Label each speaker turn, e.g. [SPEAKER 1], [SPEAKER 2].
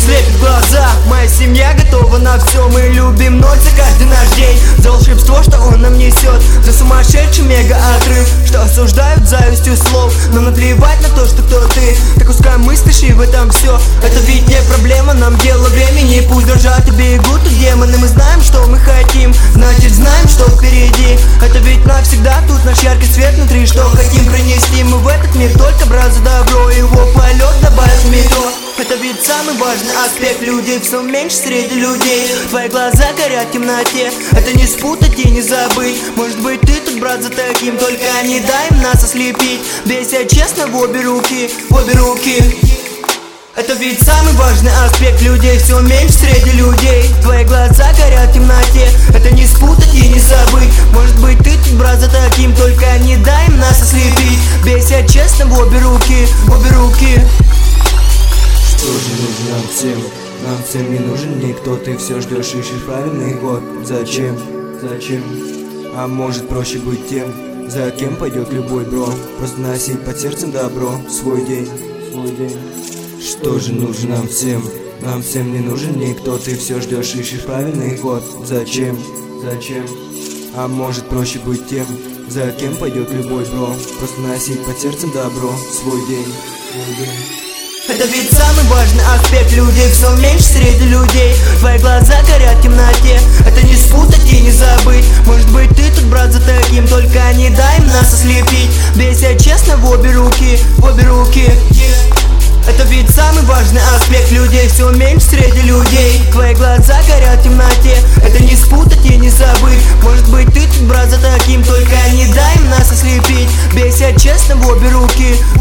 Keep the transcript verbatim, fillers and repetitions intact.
[SPEAKER 1] слепит глаза. Моя семья готова на все, мы любим ночь за каждый наш день. За волшебство, что он нам несет, за сумасшедший мега-отрыв, что осуждают завистью слов. Но наплевать на то, что кто ты, так пускай мыслишь и в этом все. Это ведь не проблема, нам дело времени. Пусть дрожат и бегут тут демоны. Мы знаем, что мы хотим, значит знаем, что впереди. Это ведь навсегда тут наш яркий свет внутри. Что хотим принести мы в этот мир, только брат за добро. Его полет добавит в метро. Это ведь самый важный аспект. Людей все меньше среди людей. Твои глаза горят в темноте. Это не спутать и не забыть. Может быть ты тут, брат, за таким, только не дай им нас ослепить. Бейся честно в обе руки, в обе руки. Это ведь самый важный аспект. Людей все меньше среди людей. Твои глаза горят в темноте. Это не спутать и не забыть. Может быть ты тут, брат, за таким, только не дай им нас ослепить. Бейся честно в обе руки, в обе руки.
[SPEAKER 2] Что же нужно нам всем? Нам всем не нужен никто. Ты все ждешь, ищешь правильный ход. Зачем? Зачем? А может проще быть тем, за кем пойдет любой бро. Просто носить под сердцем добро. Свой день, свой день. Что же нужно нам всем? Нам всем не нужен никто. Ты все ждешь, ищешь правильный ход. Зачем? Зачем? А может проще быть тем, за кем пойдет любой бро. Просто носить под сердцем добро. Свой день, свой день.
[SPEAKER 1] Это ведь самый важный аспект. Людей все меньше среди людей. Твои глаза горят в темноте. Это не спутать и не забыть. Может быть ты тут, брат, за таким, только не дай им нас ослепить. Бейся честно в обе руки, в обе руки. Это ведь самый важный аспект. Людей все меньше среди людей. Твои глаза горят в темноте. Это не спутать и не забыть. Может быть ты тут, брат, за таким, только не дай им нас ослепить. Бейся честно в обе руки,